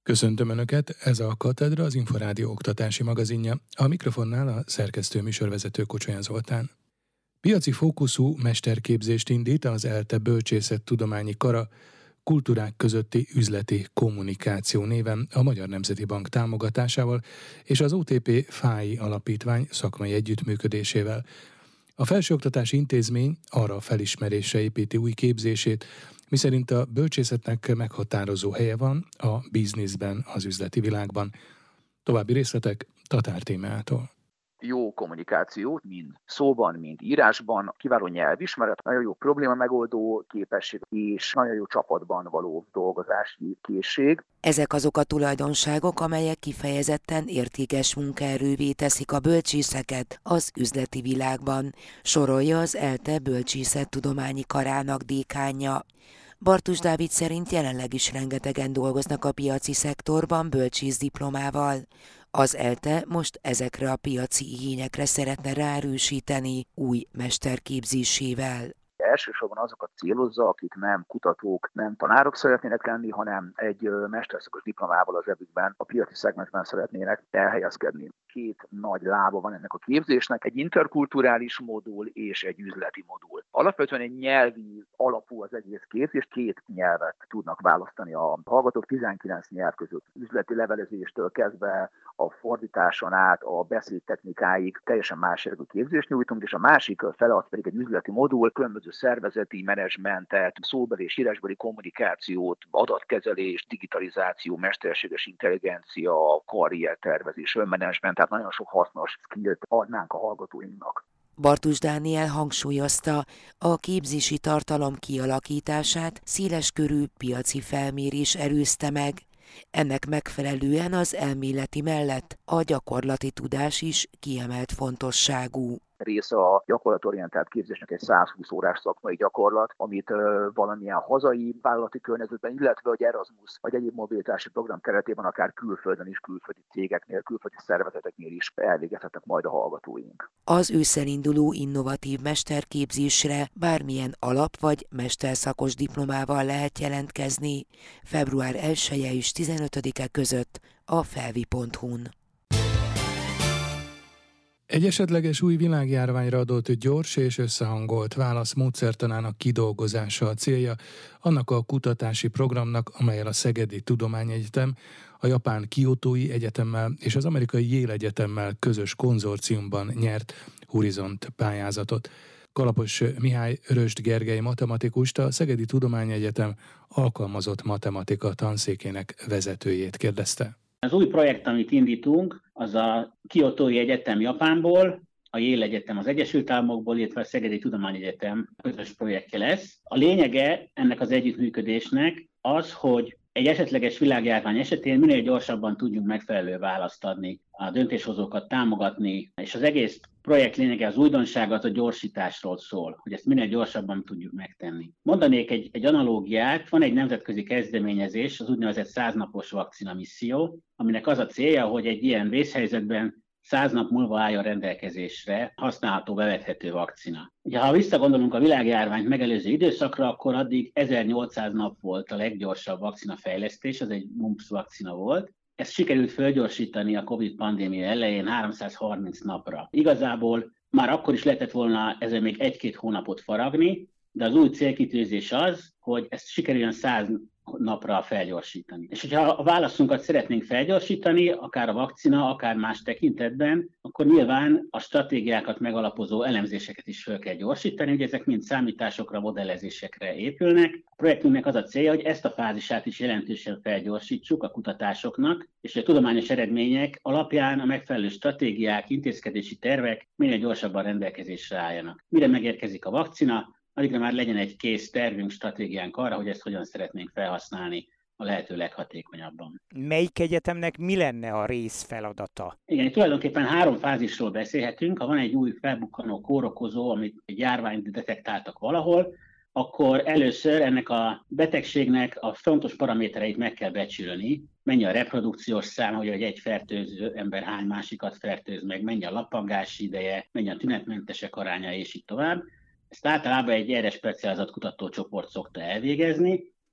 Köszöntöm Önöket, ez a Katedra, az Inforádió oktatási magazinja. A mikrofonnál a szerkesztő műsorvezető Kocsolyan Zoltán. Piaci fókuszú mesterképzést indít az ELTE Bölcsészettudományi Kara kultúrák közötti üzleti kommunikáció néven a Magyar Nemzeti Bank támogatásával és az OTP FÁI Alapítvány szakmai együttműködésével. A felsőoktatási intézmény arra a felismerésre építi új képzését, miszerint a bölcsészetnek meghatározó helye van a bizniszben, az üzleti világban. További részletek Tatár Tímeától. Jó kommunikáció, mind szóban, mind írásban, kiváló nyelvismeret, nagyon jó probléma megoldó képesség és nagyon jó csapatban való dolgozási készség. Ezek azok a tulajdonságok, amelyek kifejezetten értékes munkaerővé teszik a bölcsészeket az üzleti világban, sorolja az ELTE Bölcsészettudományi Karának dékánja. Bartus Dávid szerint jelenleg is rengetegen dolgoznak a piaci szektorban bölcsész diplomával. Az ELTE most ezekre a piaci igényekre szeretne ráerősíteni új mesterképzésével. Elsősorban azokat célozza, akik nem kutatók, nem tanárok szeretnének lenni, hanem egy mesterszakos diplomával az zsebükben a piaci szegmensben szeretnének elhelyezkedni. Két nagy lába van ennek a képzésnek, egy interkulturális modul és egy üzleti modul. Alapvetően egy nyelvi alapú az egész képzés, két nyelvet tudnak választani a hallgatók, 19 nyelv között. Üzleti levelezéstől kezdve a fordításon át a beszédtechnikáig teljesen más jellegű képzést nyújtunk, és a másik fele az pedig egy üzleti modul, különböző szervezeti menedzsmentet, szóbeli és írásbeli kommunikációt, adatkezelés, digitalizáció, mesterséges intelligencia, karriertervezés, önmenedzsment, tehát nagyon sok hasznos skillt adnánk a hallgatóinknak. Bartus Dániel hangsúlyozta, a képzési tartalom kialakítását széleskörű piaci felmérés előzte meg. Ennek megfelelően az elméleti mellett a gyakorlati tudás is kiemelt fontosságú. Része a gyakorlatorientált képzésnek egy 120 órás szakmai gyakorlat, amit valamilyen hazai vállalati környezetben, illetve egy Erasmus vagy egyéb mobilitási program keretében akár külföldön is, külföldi cégeknél, külföldi szervezeteknél is elvégezhetnek majd a hallgatóink. Az ősszel induló innovatív mesterképzésre bármilyen alap- vagy mesterszakos diplomával lehet jelentkezni február 1-e és 15-e között a felvi.hu-n. Egy esetleges új világjárványra adott gyors és összehangolt válasz módszertanának kidolgozása a célja annak a kutatási programnak, amellyel a Szegedi Tudományegyetem, a japán Kiotói Egyetemmel és az amerikai Yale Egyetemmel közös konzorciumban nyert Horizont pályázatot. Kalapos Mihály Röst Gergely matematikust, a Szegedi Tudományegyetem alkalmazott matematika tanszékének vezetőjét kérdezte. Az új projekt, amit indítunk, az a Kiotói Egyetem Japánból, a Yale Egyetem az Egyesült Államokból, illetve a Szegedi Tudományegyetem közös projektje lesz. A lényege ennek az együttműködésnek az, hogy egy esetleges világjárvány esetén minél gyorsabban tudjunk megfelelő választ adni, a döntéshozókat támogatni, és az egész projekt lényege, az újdonságot, a gyorsításról szól, hogy ezt minél gyorsabban tudjuk megtenni. Mondanék egy analógiát, van egy nemzetközi kezdeményezés, az úgynevezett 100 napos vakcina misszió, aminek az a célja, hogy egy ilyen vészhelyzetben 100 nap múlva álljon rendelkezésre használható, bevethető vakcina. Ugye, ha visszagondolunk a világjárványt megelőző időszakra, akkor addig 1800 nap volt a leggyorsabb vakcinafejlesztés, az egy mumps vakcina volt. Ezt sikerült fölgyorsítani a Covid pandémia elején 330 napra. Igazából már akkor is lehetett volna ezen még 1-2 hónapot faragni, de az új célkitűzés az, hogy ezt sikerüljön 100 napra felgyorsítani. És hogyha a válaszunkat szeretnénk felgyorsítani, akár a vakcina, akár más tekintetben, akkor nyilván a stratégiákat megalapozó elemzéseket is fel kell gyorsítani, ugye ezek mind számításokra, modellezésekre épülnek. A projektünknek az a célja, hogy ezt a fázisát is jelentősen felgyorsítsuk a kutatásoknak, és a tudományos eredmények alapján a megfelelő stratégiák, intézkedési tervek minél gyorsabban rendelkezésre álljanak. Mire megérkezik a vakcina, addigra már legyen egy kész tervünk, stratégiánk arra, hogy ezt hogyan szeretnénk felhasználni a lehető leghatékonyabban. Melyik egyetemnek mi lenne a részfeladata? Igen, tulajdonképpen 3 fázisról beszélhetünk. Ha van egy új felbukkanó kórokozó, amit egy járványt detektáltak valahol, akkor először ennek a betegségnek a fontos paramétereit meg kell becsülni. Mennyi a reprodukciós szám, hogy egy fertőző ember hány másikat fertőz meg, mennyi a lappangási ideje, mennyi a tünetmentesek aránya, és így tovább. Ezt általában egy erre specializált kutatócsoport szokta elvégezni,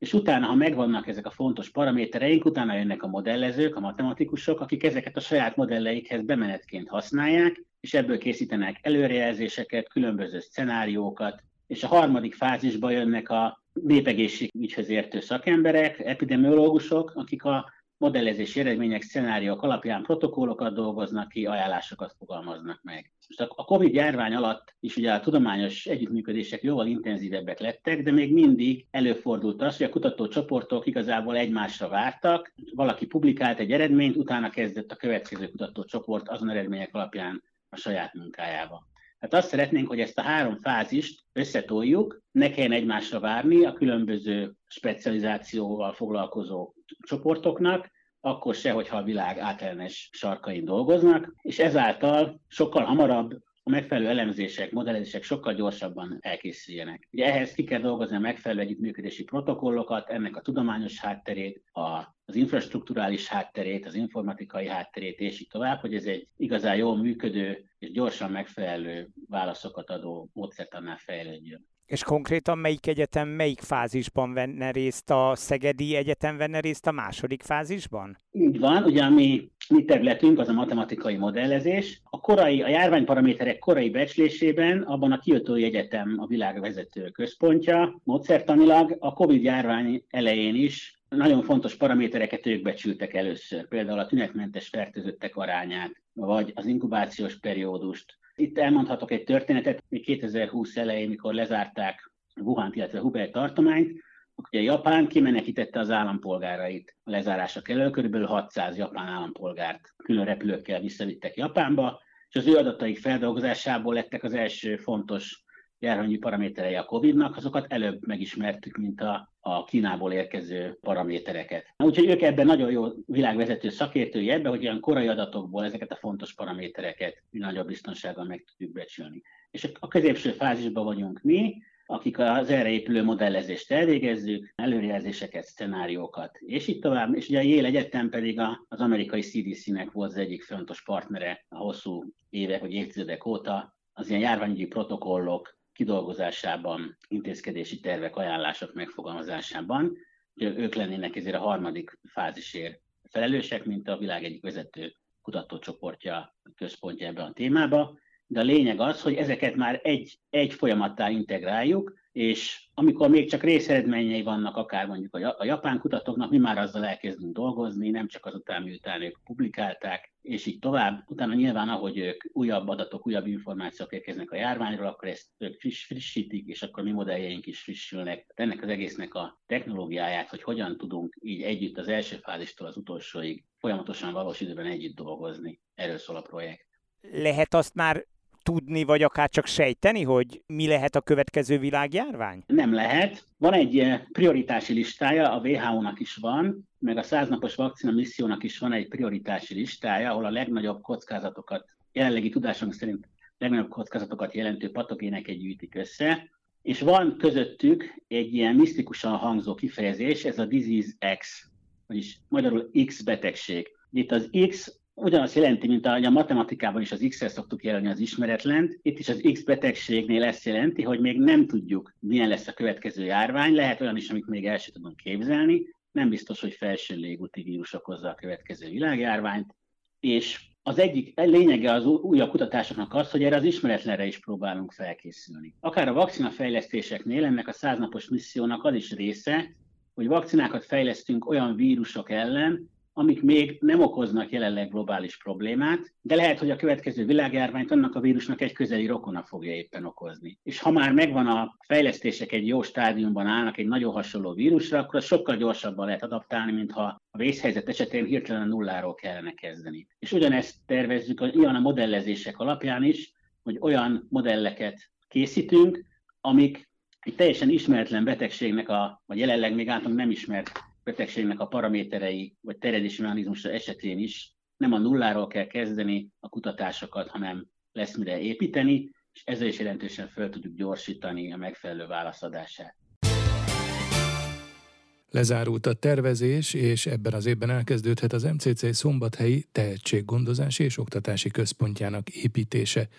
és utána, ha megvannak ezek a fontos paramétereink, utána jönnek a modellezők, a matematikusok, akik ezeket a saját modelleikhez bemenetként használják, és ebből készítenek előrejelzéseket, különböző szenáriókat, és a harmadik fázisba jönnek a népegészségügyhöz értő szakemberek, epidemiológusok, akik a modellezési eredmények, szenáriók alapján protokollokat dolgoznak ki, ajánlásokat fogalmaznak meg. Most a Covid járvány alatt is ugye a tudományos együttműködések jóval intenzívebbek lettek, de még mindig előfordult az, hogy a kutatócsoportok igazából egymásra vártak, valaki publikált egy eredményt, utána kezdett a következő kutatócsoport azon eredmények alapján a saját munkájába. Hát azt szeretnénk, hogy ezt a 3 fázist összetoljuk, ne kelljen egymásra várni a különböző specializációval foglalkozó csoportoknak, akkor se, hogyha a világ átellenes sarkain dolgoznak, és ezáltal sokkal hamarabb a megfelelő elemzések, modellezések sokkal gyorsabban elkészüljenek. Ugye ehhez ki kell dolgozni a megfelelő együttműködési protokollokat, ennek a tudományos hátterét, az infrastrukturális hátterét, az informatikai hátterét, és így tovább, hogy ez egy igazán jól működő és gyorsan megfelelő válaszokat adó módszertannál fejlődjön. És konkrétan melyik egyetem melyik fázisban venne részt? A Szegedi Egyetem venne részt a második fázisban? Így van, ugye mi területünk az a matematikai modellezés. A járványparaméterek korai becslésében abban a Kiotói Egyetem a világ vezető központja. Módszertanilag a Covid járvány elején is nagyon fontos paramétereket ők becsültek először, például a tünetmentes fertőzöttek arányát, vagy az inkubációs periódust. Itt elmondhatok egy történetet, még 2020 elején, mikor lezárták Wuhant, illetve Hubei tartományt, akkor a Japán kimenekítette az állampolgárait a lezárások elől, körülbelül 600 japán állampolgárt külön repülőkkel visszavittek Japánba, és az ő adataik feldolgozásából lettek az első fontos járványi paraméterei a Covid-nak, azokat előbb megismertük, mint a Kínából érkező paramétereket. Úgyhogy ők ebben nagyon jó világvezető szakértői ebben, hogy olyan korai adatokból ezeket a fontos paramétereket nagyobb biztonsággal meg tudjuk becsülni. És a középső fázisban vagyunk mi, akik az erre épülő modellezést elvégezzük, előrejelzéseket, szenáriókat, és így tovább. És ugye a Yale Egyetem pedig az amerikai CDC-nek volt az egyik fontos partnere a hosszú évek vagy évtizedek óta, az ilyen járványügyi protokollok kidolgozásában, intézkedési tervek, ajánlások megfogalmazásában. Ők lennének ezért a harmadik fázisért felelősek, mint a világ egyik vezető kutatócsoportja, központja ebben a témában. De a lényeg az, hogy ezeket már egy folyamattá integráljuk, és amikor még csak részeredményei vannak, akár mondjuk a japán kutatóknak, mi már azzal elkezdünk dolgozni, nem csak azután, miután ők publikálták, és így tovább. Utána nyilván, ahogy ők újabb adatok, újabb információk érkeznek a járványról, akkor ezt ők frissítik, és akkor mi modelljeink is frissülnek. Ennek az egésznek a technológiáját, hogy hogyan tudunk így együtt az első fázistól az utolsóig folyamatosan valós időben együtt dolgozni. Erről szól a projekt. Lehet azt már tudni, vagy akár csak sejteni, hogy mi lehet a következő világjárvány? Nem lehet. Van egy prioritási listája, a WHO-nak is van, meg a 100 napos vakcina missziónak is van egy prioritási listája, ahol a legnagyobb kockázatokat, jelenlegi tudásunk szerint legnagyobb kockázatokat jelentő patogéneket gyűjtik össze, és van közöttük egy ilyen misztikusan hangzó kifejezés, ez a Disease X, vagyis magyarul X betegség. Itt az X ugyanazt jelenti, mint a matematikában is az X-el szoktuk jelölni az ismeretlent. Itt is az X betegségnél ezt jelenti, hogy még nem tudjuk, milyen lesz a következő járvány. Lehet olyan is, amit még el sem tudunk képzelni. Nem biztos, hogy felső légúti vírus okozza a következő világjárványt. És az egyik lényege az újabb kutatásoknak az, hogy erre az ismeretlenre is próbálunk felkészülni. Akár a vakcinafejlesztéseknél ennek a 100 napos missziónak az is része, hogy vakcinákat fejlesztünk olyan vírusok ellen, amik még nem okoznak jelenleg globális problémát, de lehet, hogy a következő világjárványt annak a vírusnak egy közeli rokona fogja éppen okozni. És ha már megvan a fejlesztések egy jó stádiumban állnak egy nagyon hasonló vírusra, akkor az sokkal gyorsabban lehet adaptálni, mintha a vészhelyzet esetén hirtelen nulláról kellene kezdeni. És ugyanezt tervezzük olyan a modellezések alapján is, hogy olyan modelleket készítünk, amik egy teljesen ismeretlen betegségnek, vagy jelenleg még általában nem ismert betegségnek a paraméterei vagy terjedési mechanizmusa esetén is nem a nulláról kell kezdeni a kutatásokat, hanem lesz mire építeni, és ezzel is jelentősen fel tudjuk gyorsítani a megfelelő válaszadását. Lezárult a tervezés, és ebben az évben elkezdődhet az MCC szombathelyi tehetséggondozási és oktatási központjának építése.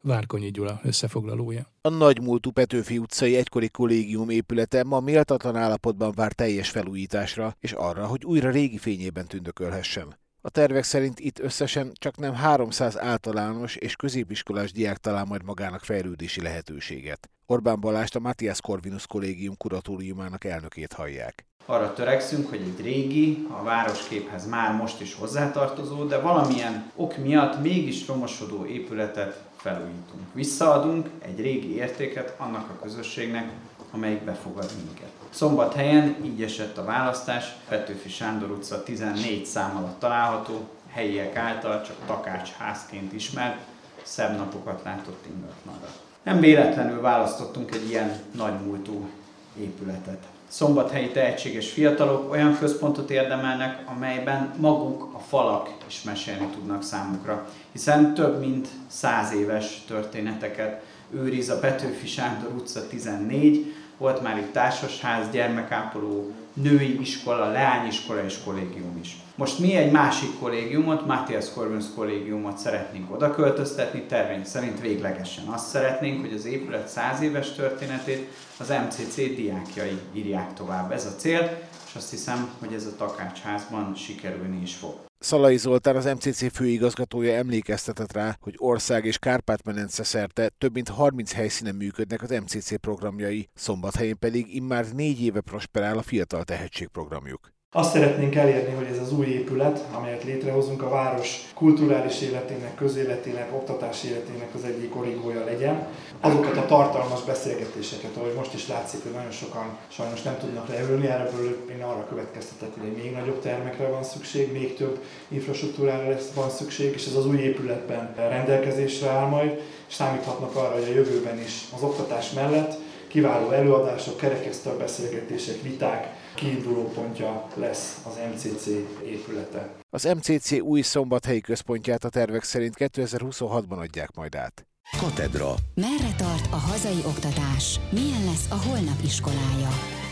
Várkonyi Gyula összefoglalója. A nagymúltú Petőfi utcai egykori kollégium épülete ma méltatlan állapotban vár teljes felújításra, és arra, hogy újra régi fényében tündökölhessen. A tervek szerint itt összesen csaknem 300 általános és középiskolás diák talál majd magának fejlődési lehetőséget. Orbán Balást, a Matthias Corvinus Kollégium kuratóriumának elnökét hallják. Arra törekszünk, hogy egy régi, a városképhez már most is hozzátartozó, de valamilyen ok miatt mégis romosodó épületet felújítunk. Visszaadunk egy régi értéket annak a közösségnek, amelyik befogad minket. Szombathelyen így esett a választás, Petőfi Sándor utca 14 szám alatt található, helyiek által csak takácsházként ismert, szebb napokat látott ingatlanra. Nem véletlenül választottunk egy ilyen nagymúltú épületet. Szombathelyi tehetséges fiatalok olyan központot érdemelnek, amelyben maguk a falak is mesélni tudnak számukra, hiszen több mint 100 éves történeteket őriz a Petőfi Sándor utca 14, volt már itt társasház, gyermekápoló, női iskola, leányiskola és kollégium is. Most mi egy másik kollégiumot, Matthias Corvinus kollégiumot szeretnénk odaköltöztetni, tervény szerint véglegesen azt szeretnénk, hogy az épület 100 éves történetét az MCC diákjai írják tovább. Ez a cél, és azt hiszem, hogy ez a takácsházban sikerülni is fog. Szalai Zoltán, az MCC főigazgatója emlékeztetett rá, hogy ország és Kárpát-medence szerte több mint 30 helyszínen működnek az MCC programjai, Szombathelyen pedig immár 4 éve prosperál a Fiatal Tehetség programjuk. Azt szeretnénk elérni, hogy ez az új épület, amelyet létrehozunk, a város kulturális életének, közéletének, oktatási életének az egyik origója legyen. Azokat a tartalmas beszélgetéseket, ahogy most is látszik, hogy nagyon sokan sajnos nem tudnak leülni, ebből én arra következtetek, hogy még nagyobb termekre van szükség, még több infrastruktúrára van szükség, és ez az új épületben rendelkezésre áll majd, és számíthatnak arra, hogy a jövőben is az oktatás mellett kiváló előadások, kerekasztal beszélgetések, viták kiinduló pontja lesz az MCC épülete. Az MCC új szombathelyi központját a tervek szerint 2026-ban adják majd át. Katedra. Merre tart a hazai oktatás? Milyen lesz a holnap iskolája?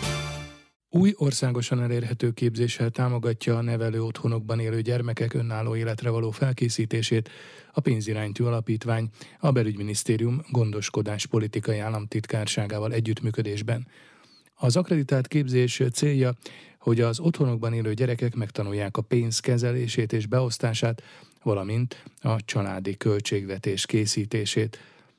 Új országosan elérhető képzéssel támogatja a nevelő otthonokban élő gyermekek önálló életre való felkészítését a Pénziránytű Alapítvány a Belügyminisztérium gondoskodás politikai államtitkárságával együttműködésben. Az akkreditált képzés célja, hogy az otthonokban élő gyerekek megtanulják a pénz kezelését és beosztását, valamint a családi költségvetés készítését.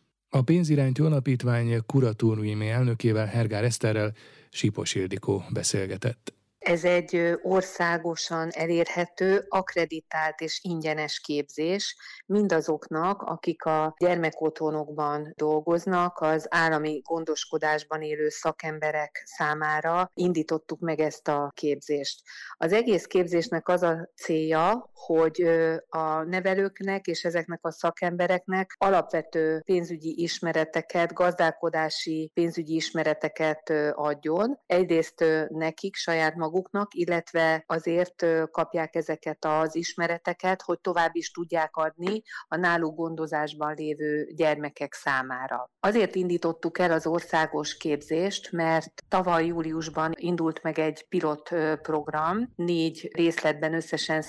A Pénziránytű Alapítvány kuratóriumi elnökével, Hergár Eszterrel Sípos Ildikó beszélgetett. Ez egy országosan elérhető, akkreditált és ingyenes képzés mindazoknak, akik a gyermekotthonokban dolgoznak, az állami gondoskodásban élő szakemberek számára indítottuk meg ezt a képzést. Az egész képzésnek az a célja, hogy a nevelőknek és ezeknek a szakembereknek alapvető pénzügyi ismereteket, gazdálkodási pénzügyi ismereteket adjon. Egyrészt nekik, saját maguknak, illetve azért kapják ezeket az ismereteket, hogy tovább is tudják adni a náluk gondozásban lévő gyermekek számára. Azért indítottuk el az országos képzést, mert tavaly júliusban indult meg egy pilotprogram, 4 részletben összesen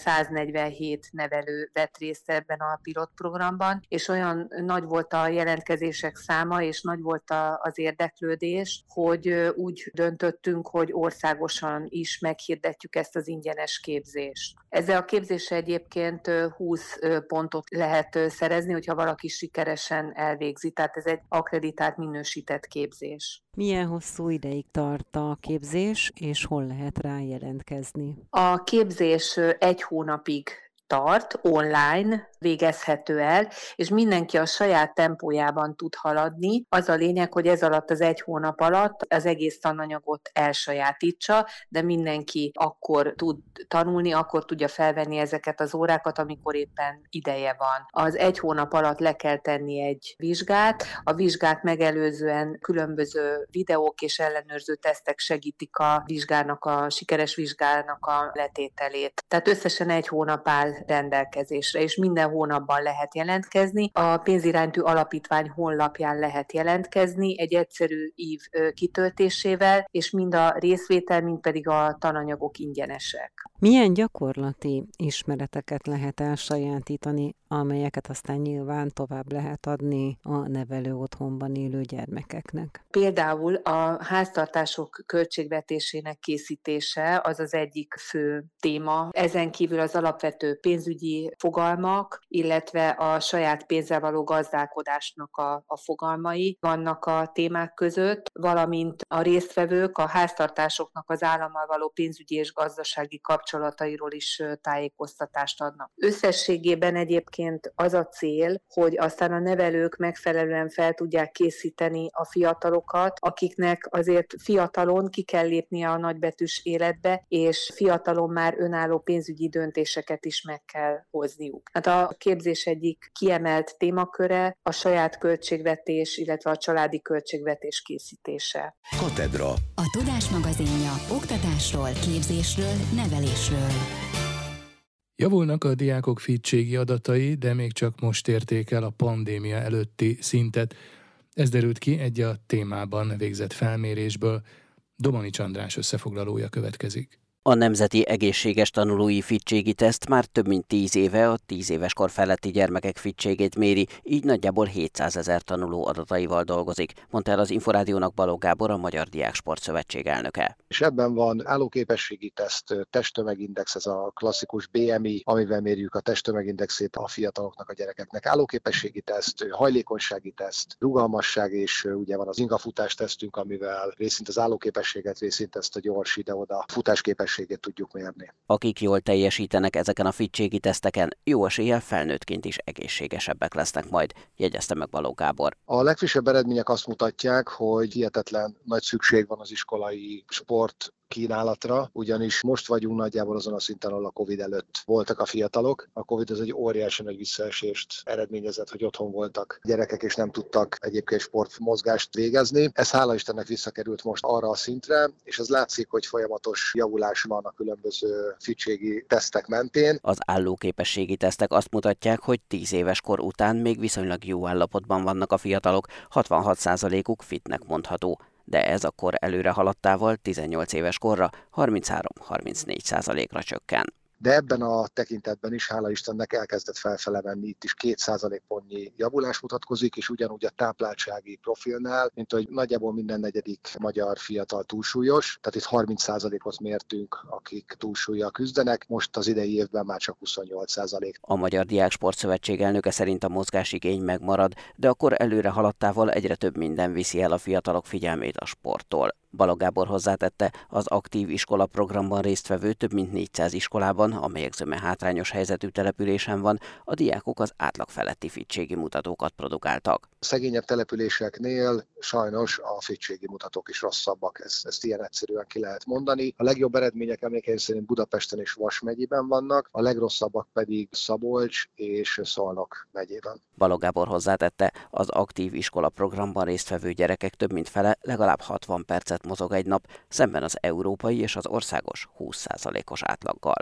147 nevelő vett részt ebben a pilotprogramban, és olyan nagy volt a jelentkezések száma, és nagy volt az érdeklődés, hogy úgy döntöttünk, hogy országosan is meghirdetjük ezt az ingyenes képzést. Ezzel a képzéssel egyébként 20 pontot lehet szerezni, hogyha valaki sikeresen elvégzi, tehát ez egy akkreditált, minősített képzés. Milyen hosszú ideig tart a képzés, és hol lehet rá jelentkezni? A képzés 1 hónapig tart, online végezhető el, és mindenki a saját tempójában tud haladni. Az a lényeg, hogy ez alatt az 1 hónap alatt az egész tananyagot elsajátítsa, de mindenki akkor tud tanulni, akkor tudja felvenni ezeket az órákat, amikor éppen ideje van. Az 1 hónap alatt le kell tenni egy vizsgát, a vizsgát megelőzően különböző videók és ellenőrző tesztek segítik a vizsgának, a sikeres vizsgának a letételét. Tehát összesen 1 hónap áll rendelkezésre, és minden hónapban lehet jelentkezni. A Pénziránytű Alapítvány honlapján lehet jelentkezni egy egyszerű ív kitöltésével, és mind a részvétel, mind pedig a tananyagok ingyenesek. Milyen gyakorlati ismereteket lehet elsajátítani, amelyeket aztán nyilván tovább lehet adni a nevelő otthonban élő gyermekeknek? Például a háztartások költségvetésének készítése az az egyik fő téma. Ezen kívül az alapvető pénzügyi fogalmak, illetve a saját pénzzel való gazdálkodásnak a fogalmai vannak a témák között, valamint a résztvevők a háztartásoknak az állammal való pénzügyi és gazdasági kapcsolatairól is tájékoztatást adnak. Összességében egyébként az a cél, hogy aztán a nevelők megfelelően fel tudják készíteni a fiatalokat, akiknek azért fiatalon ki kell lépnie a nagybetűs életbe, és fiatalon már önálló pénzügyi döntéseket is meg kell hozniuk. Hát a képzés egyik kiemelt témaköre a saját költségvetés, illetve a családi költségvetés készítése. Katedra. A Tudás magazinja oktatásról, képzésről, nevelésről. Javulnak a diákok fittségi adatai, de még csak most érték el a pandémia előtti szintet. Ez derült ki egy a témában végzett felmérésből. Domanics András összefoglalója következik. A Nemzeti Egészséges Tanulói Fittségi Teszt már több mint 10 éve a 10 éves kor feletti gyermekek fittségét méri, így nagyjából 700 000 tanuló adataival dolgozik, mondta el az Inforádiónak Balogh Gábor, a Magyar Diáksport Szövetség elnöke. És ebben van állóképességi teszt, testtömegindex, ez a klasszikus BMI, amivel mérjük a testtömegindexét a fiataloknak, a gyerekeknek. Állóképességi teszt, hajlékonysági teszt, rugalmasság, és ugye van az ingafutás tesztünk, amivel részint az állóképességet, részint ezt a gyors ide-oda futásképességet tudjuk mérni. Akik jól teljesítenek ezeken a fittségi teszteken, jó eséllyel felnőttként is egészségesebbek lesznek majd, jegyezte meg Balogh Gábor. A legfrissebb eredmények azt mutatják, hogy hihetetlen nagy szükség van az iskolai sport kínálatra, ugyanis most vagyunk nagyjából azon a szinten, ahol a Covid előtt voltak a fiatalok. A Covid az egy óriási nagy visszaesést eredményezett, hogy otthon voltak gyerekek, és nem tudtak egyébként sportmozgást végezni. Ez hála Istennek visszakerült most arra a szintre, és az látszik, hogy folyamatos javulás van a különböző fittségi tesztek mentén. Az állóképességi tesztek azt mutatják, hogy 10 éves kor után még viszonylag jó állapotban vannak a fiatalok, 66%-uk fitnek mondható. De ez a kor előre haladtával 18 éves korra 33-34%-ra csökken. De ebben a tekintetben is, hála Istennek, elkezdett felfele menni, itt is 2% pontnyi javulás mutatkozik, és ugyanúgy a tápláltsági profilnál, mint hogy nagyjából minden negyedik magyar fiatal túlsúlyos, tehát itt 30%-ot mértünk, akik túlsúllyal küzdenek, most az idei évben már csak 28%. A Magyar Diáksport Szövetség elnöke szerint a mozgásigény megmarad, de akkor előre haladtával egyre több minden viszi el a fiatalok figyelmét a sporttól. Balogh Gábor hozzátette, az aktív iskola programban résztvevő több mint 400 iskolában, amelyek zöme hátrányos helyzetű településen van, a diákok az átlag feletti fittségi mutatókat produkáltak. A szegényebb településeknél sajnos a fittségi mutatók is rosszabbak, ezt ilyen egyszerűen ki lehet mondani. A legjobb eredmények emlékeim szerint Budapesten és Vas megyében vannak, a legrosszabbak pedig Szabolcs és Szolnok megyében. Balogh Gábor hozzátette, az aktív iskola programban résztvevő gyerekek több mint fele legalább 60 percet mozog egy nap, szemben az európai és az országos 20%-os átlaggal.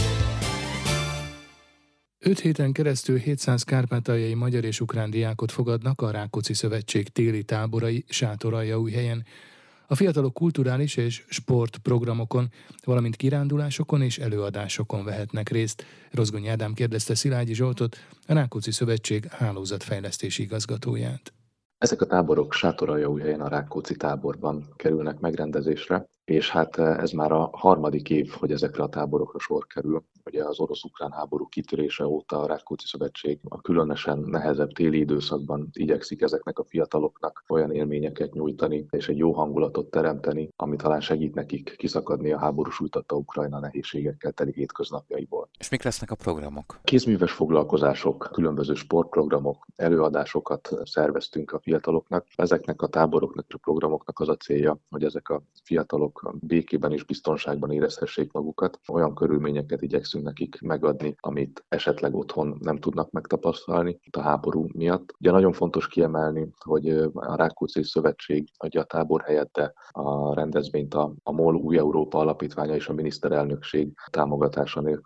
5 héten keresztül 700 kárpátaljai magyar és ukrán diákot fogadnak a Rákóczi Szövetség téli táborai Sátoraljaújhelyen. A fiatalok kulturális és sportprogramokon, valamint kirándulásokon és előadásokon vehetnek részt. Rozgonyi Ádám kérdezte Szilágyi Zsoltot, a Rákóczi Szövetség hálózatfejlesztési igazgatóját. Ezek a táborok Sátoraljaújhelyen, a Rákóczi táborban kerülnek megrendezésre, és hát ez már a harmadik év, hogy ezekre a táborokra sor kerül. Ugye az orosz-ukrán háború kitörése óta a Rákóczi Szövetség a különösen nehezebb téli időszakban igyekszik ezeknek a fiataloknak olyan élményeket nyújtani, és egy jó hangulatot teremteni, ami talán segít nekik kiszakadni a háború sújtotta Ukrajna nehézségekkel teli hétköznapjaiból. És mik lesznek a programok? Kézműves foglalkozások, különböző sportprogramok, előadásokat szerveztünk a fiataloknak. Ezeknek a táboroknak és a programoknak az a célja, hogy ezek a fiatalok békében és biztonságban érezhessék magukat. Olyan körülményeket igyekszünk nekik megadni, amit esetleg otthon nem tudnak megtapasztalni a háború miatt. Ugye nagyon fontos kiemelni, hogy a Rákóczi Szövetség adja a tábor helyett, de a rendezvényt a MOL Új Európa Alapítványa és a miniszterelnökség támogatása nélkül nem tud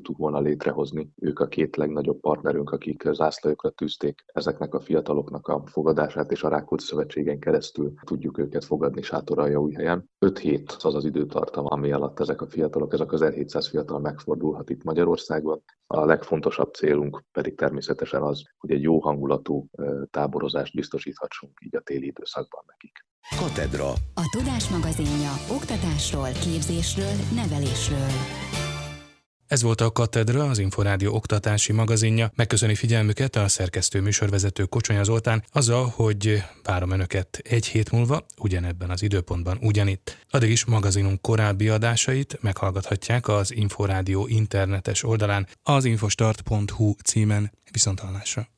tudtuk volna létrehozni. Ők a két legnagyobb partnerünk, akik zászlajokra tűzték ezeknek a fiataloknak a fogadását, és a Rákóczi Szövetségen keresztül tudjuk őket fogadni Sátoraljaújhelyen. 5 hét az az időtartam, ami alatt ezek a fiatalok, ezek az 1700 fiatal megfordulhat itt Magyarországon. A legfontosabb célunk pedig természetesen az, hogy egy jó hangulatú táborozást biztosíthassunk így a téli időszakban nekik. Katedra. A Tudás magazinja oktatásról, képzésről, nevelésről. Ez volt a Katedra, az Inforádió oktatási magazinja. Megköszöni figyelmüket a szerkesztő műsorvezető Kocsonya Zoltán azzal, hogy várom Önöket egy hét múlva, ugyanebben az időpontban, ugyanitt. Addig is magazinunk korábbi adásait meghallgathatják az Inforádió internetes oldalán, az infostart.hu címen. Viszonthallásra.